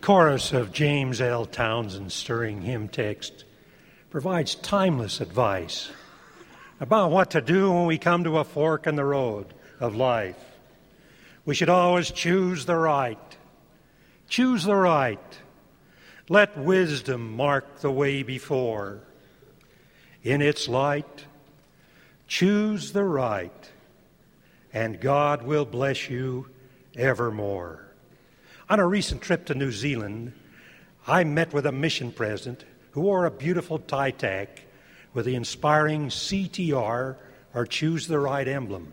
chorus of James L. Townsend's stirring hymn text provides timeless advice about what to do when we come to a fork in the road of life. We should always choose the right. Choose the right. Let wisdom mark the way before. In its light, choose the right, and God will bless you evermore. On a recent trip to New Zealand, I met with a mission president who wore a beautiful tie tack with the inspiring CTR, or Choose the Right emblem.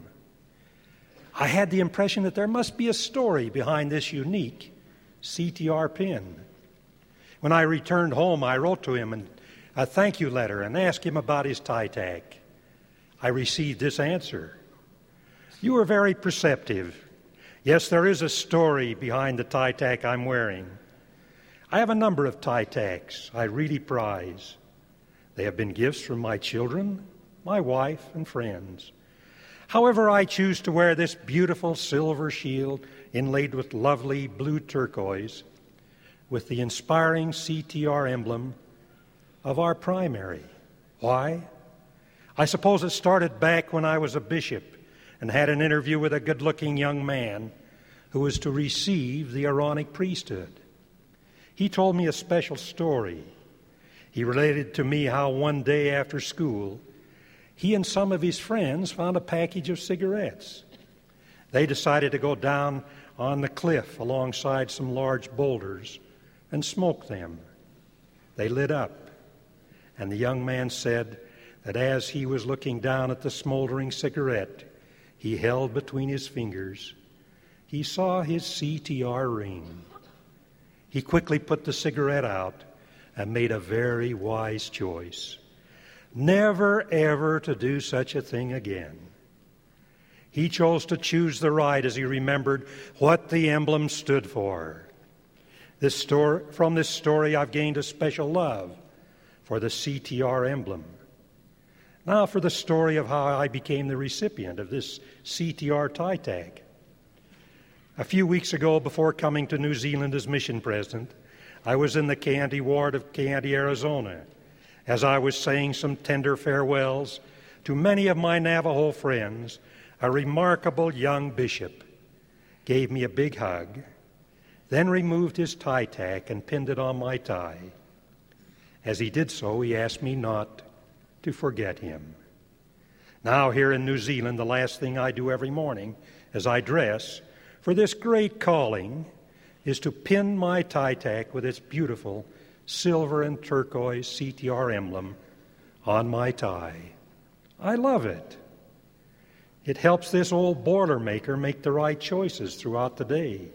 I had the impression that there must be a story behind this unique CTR pin. When I returned home, I wrote to him a thank you letter and asked him about his tie tack. I received this answer: "You were very perceptive. Yes, there is a story behind the tie tack I'm wearing. I have a number of tie tacks I really prize. They have been gifts from my children, my wife, and friends. However, I choose to wear this beautiful silver shield inlaid with lovely blue turquoise with the inspiring CTR emblem of our primary. Why? I suppose it started back when I was a bishop and had an interview with a good-looking young man who was to receive the Aaronic priesthood. He told me a special story. He related to me how one day after school, he and some of his friends found a package of cigarettes. They decided to go down on the cliff alongside some large boulders and smoke them. They lit up, and the young man said that as he was looking down at the smoldering cigarette he held between his fingers, he saw his CTR ring. He quickly put the cigarette out and made a very wise choice: never, ever to do such a thing again. He chose to choose the right as he remembered what the emblem stood for. From this story, I've gained a special love for the CTR emblem. Now for the story of how I became the recipient of this CTR tie tag. A few weeks ago, before coming to New Zealand as mission president, I was in the Keonti ward of Keonti, Arizona, as I was saying some tender farewells to many of my Navajo friends. A remarkable young bishop gave me a big hug, then removed his tie tack and pinned it on my tie. As he did so, he asked me not to forget him. Now, here in New Zealand, the last thing I do every morning as I dress for this great calling is to pin my tie tack with its beautiful silver and turquoise CTR emblem on my tie. I love it. It helps this old Boilermaker make the right choices throughout the day.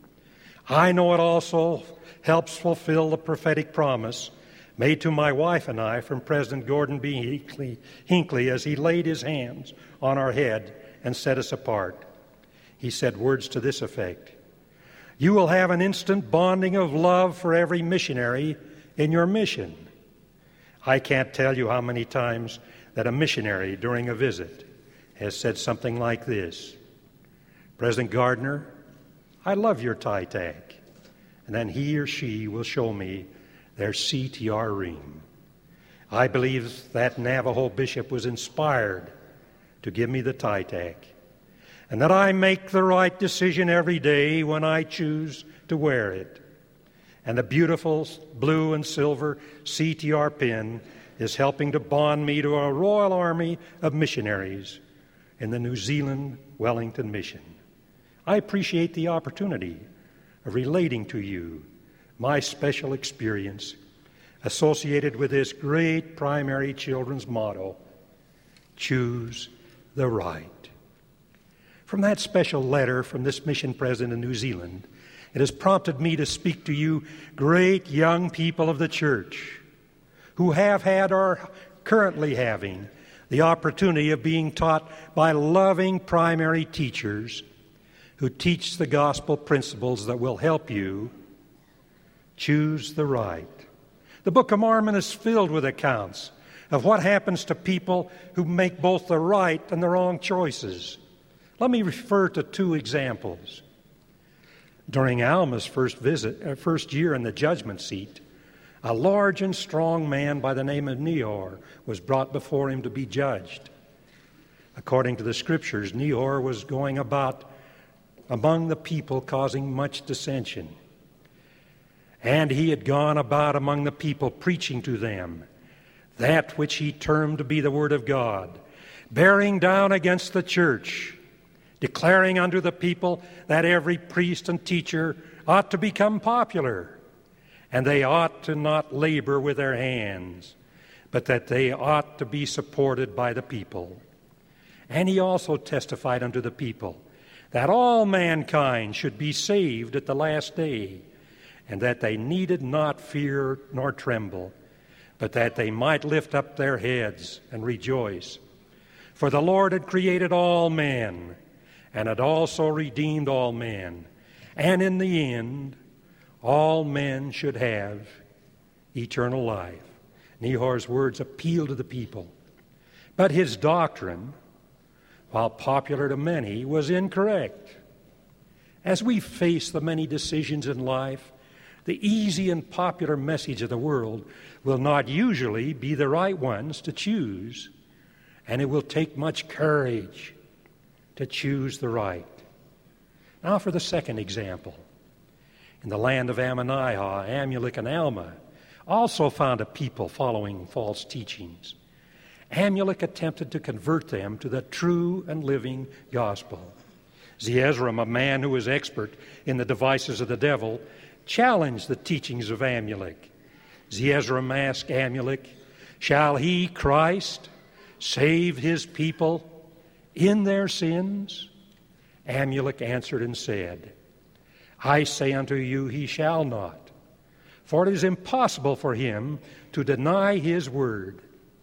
I know it also helps fulfill the prophetic promise made to my wife and I from President Gordon B. Hinckley as he laid his hands on our head and set us apart. He said words to this effect: "You will have an instant bonding of love for every missionary in your mission." I can't tell you how many times that a missionary during a visit has said something like this: "President Gardner, I love your tie tag." And then he or she will show me their CTR ring. I believe that Navajo bishop was inspired to give me the tie tag, and that I make the right decision every day when I choose to wear it. And the beautiful blue and silver CTR pin is helping to bond me to a royal army of missionaries in the New Zealand Wellington Mission. I appreciate the opportunity of relating to you my special experience associated with this great primary children's motto: choose the right. From that special letter from this mission president in New Zealand, it has prompted me to speak to you great young people of the church who have had or are currently having the opportunity of being taught by loving primary teachers who teach the gospel principles that will help you choose the right. The Book of Mormon is filled with accounts of what happens to people who make both the right and the wrong choices. Let me refer to two examples. During Alma's first year in the judgment seat, a large and strong man by the name of Nehor was brought before him to be judged. According to the Scriptures, Nehor was going about among the people causing much dissension. And he had gone about among the people preaching to them that which he termed to be the Word of God, bearing down against the church, declaring unto the people that every priest and teacher ought to become popular, and they ought to not labor with their hands, but that they ought to be supported by the people. And he also testified unto the people that all mankind should be saved at the last day, and that they needed not fear nor tremble, but that they might lift up their heads and rejoice. For the Lord had created all men, and had also redeemed all men, and in the end all men should have eternal life. Nehor's words appealed to the people, but his doctrine, while popular to many, was incorrect. As we face the many decisions in life, the easy and popular message of the world will not usually be the right ones to choose, and it will take much courage to choose the right. Now for the second example. In the land of Ammonihah, Amulek and Alma also found a people following false teachings. Amulek attempted to convert them to the true and living gospel. Zeezrom, a man who was expert in the devices of the devil, challenged the teachings of Amulek. Zeezrom asked Amulek, "Shall he, Christ, save his people in their sins?" Amulek answered and said, "I say unto you, he shall not, for it is impossible for him to deny his word."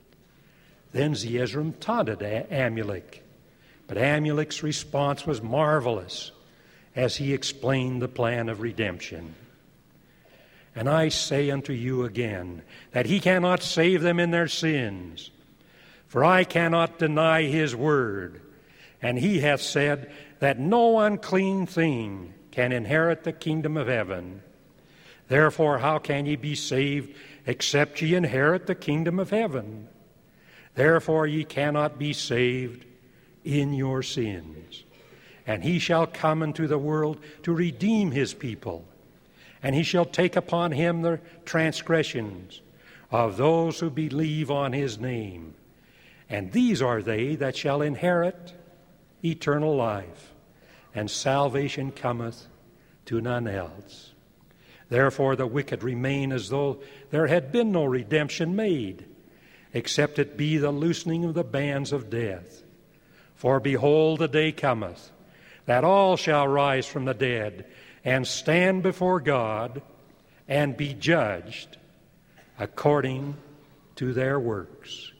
Then Zeezrom taunted Amulek, but Amulek's response was marvelous as he explained the plan of redemption. "And I say unto you again, that he cannot save them in their sins. For I cannot deny his word. And he hath said that no unclean thing can inherit the kingdom of heaven. Therefore, how can ye be saved except ye inherit the kingdom of heaven? Therefore, ye cannot be saved in your sins. And he shall come into the world to redeem his people. And he shall take upon him the transgressions of those who believe on his name. And these are they that shall inherit eternal life, and salvation cometh to none else. Therefore the wicked remain as though there had been no redemption made, except it be the loosening of the bands of death. For behold, the day cometh, that all shall rise from the dead, and stand before God, and be judged according to their works."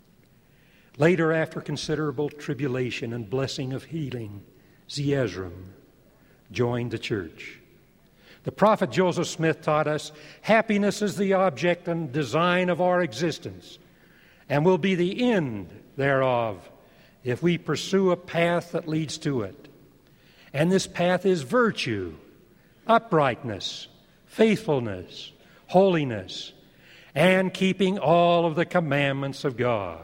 Later, after considerable tribulation and blessing of healing, Zeezrom joined the church. The prophet Joseph Smith taught us, happiness is the object and design of our existence, and will be the end thereof if we pursue a path that leads to it. And this path is virtue, uprightness, faithfulness, holiness, and keeping all of the commandments of God.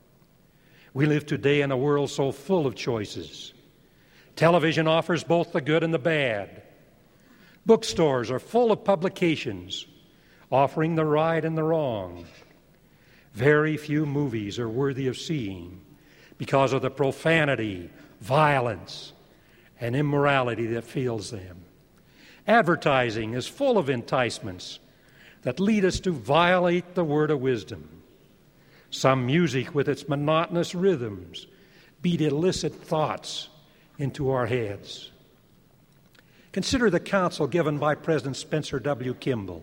We live today in a world so full of choices. Television offers both the good and the bad. Bookstores are full of publications offering the right and the wrong. Very few movies are worthy of seeing because of the profanity, violence, and immorality that fills them. Advertising is full of enticements that lead us to violate the word of wisdom. Some music with its monotonous rhythms beat illicit thoughts into our heads. Consider the counsel given by President Spencer W. Kimball.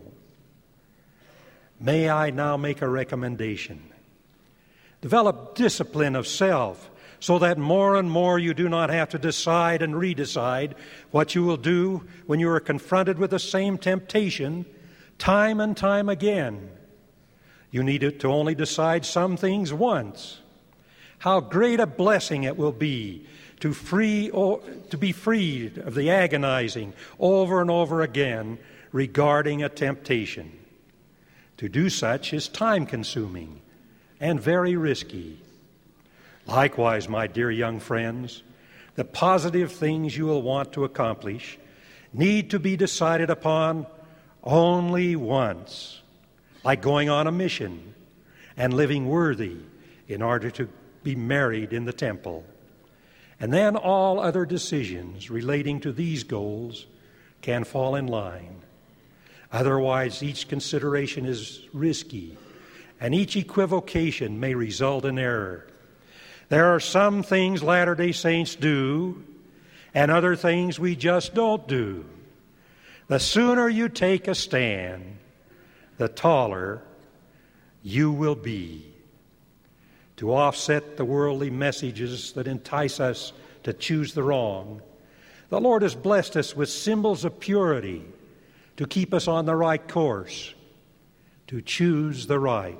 May I now make a recommendation? Develop discipline of self so that more and more you do not have to decide and redecide what you will do when you are confronted with the same temptation time and time again. You need to only decide some things once. How great a blessing it will be to be freed of the agonizing over and over again regarding a temptation. To do such is time-consuming and very risky. Likewise, my dear young friends, the positive things you will want to accomplish need to be decided upon only once, like going on a mission and living worthy in order to be married in the temple. And then all other decisions relating to these goals can fall in line. Otherwise, each consideration is risky, and each equivocation may result in error. There are some things Latter-day Saints do, and other things we just don't do. The sooner you take a stand, the taller you will be. To offset the worldly messages that entice us to choose the wrong, the Lord has blessed us with symbols of purity to keep us on the right course, to choose the right.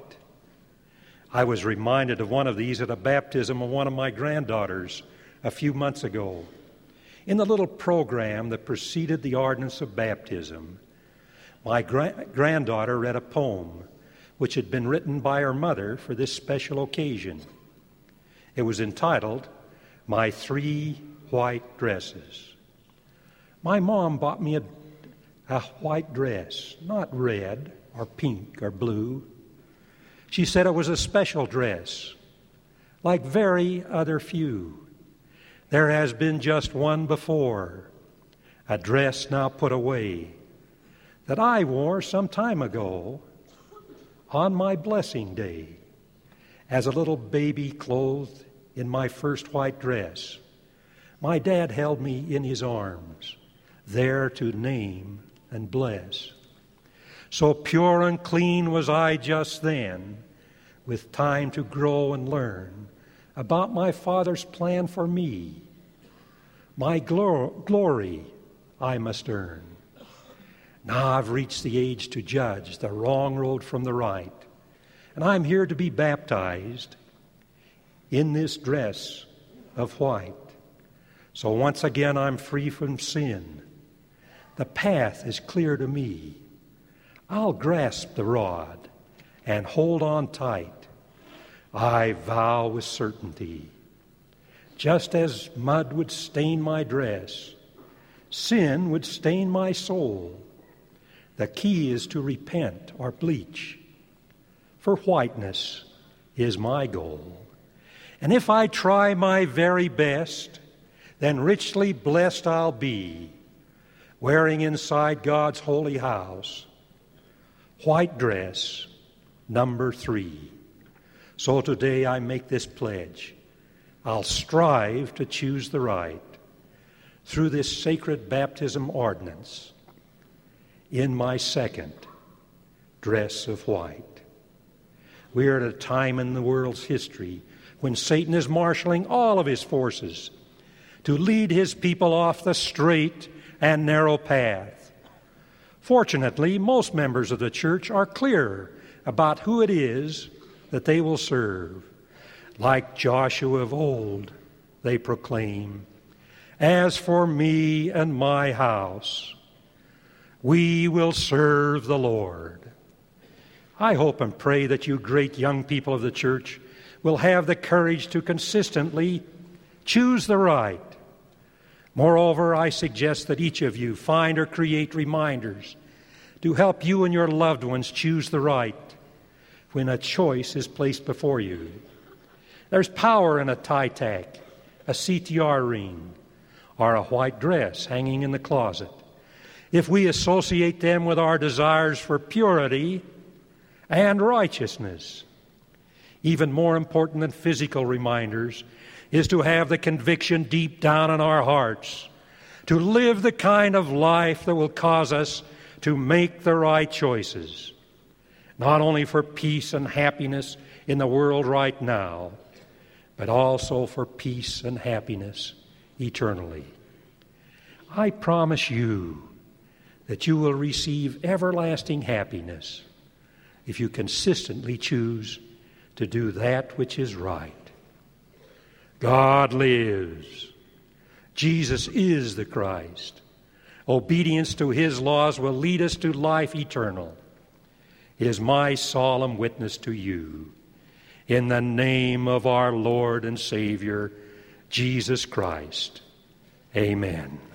I was reminded of one of these at a baptism of one of my granddaughters a few months ago. In the little program that preceded the ordinance of baptism, my granddaughter read a poem which had been written by her mother for this special occasion. It was entitled, "My Three White Dresses." My mom bought me a white dress, not red or pink or blue. She said it was a special dress, like very other few. There has been just one before, a dress now put away, that I wore some time ago on my blessing day, as a little baby clothed in my first white dress. My dad held me in his arms, there to name and bless. So pure and clean was I just then, with time to grow and learn about my Father's plan for me. My glory I must earn. Now I've reached the age to judge the wrong road from the right, and I'm here to be baptized in this dress of white. So once again I'm free from sin. The path is clear to me. I'll grasp the rod and hold on tight. I vow with certainty, just as mud would stain my dress, sin would stain my soul. The key is to repent or bleach, for whiteness is my goal. And if I try my very best, then richly blessed I'll be, wearing inside God's holy house white dress number 3. So today I make this pledge. I'll strive to choose the right through this sacred baptism ordinance in my second dress of white. We are at a time in the world's history when Satan is marshaling all of his forces to lead his people off the straight and narrow path. Fortunately, most members of the church are clear about who it is that they will serve. Like Joshua of old, they proclaim, "As for me and my house, we will serve the Lord." I hope and pray that you great young people of the church will have the courage to consistently choose the right. Moreover, I suggest that each of you find or create reminders to help you and your loved ones choose the right when a choice is placed before you. There's power in a tie tack, a CTR ring, or a white dress hanging in the closet, if we associate them with our desires for purity and righteousness. Even more important than physical reminders is to have the conviction deep down in our hearts to live the kind of life that will cause us to make the right choices, not only for peace and happiness in the world right now, but also for peace and happiness eternally. I promise you that you will receive everlasting happiness if you consistently choose to do that which is right. God lives. Jesus is the Christ. Obedience to his laws will lead us to life eternal. It is my solemn witness to you, in the name of our Lord and Savior, Jesus Christ. Amen.